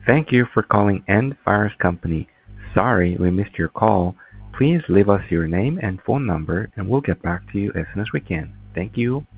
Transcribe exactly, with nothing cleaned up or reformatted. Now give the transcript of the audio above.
Thank you for calling End Fires Company. Sorry we missed your call. Please leave us your name and phone number, and we'll get back to you as soon as we can. Thank you.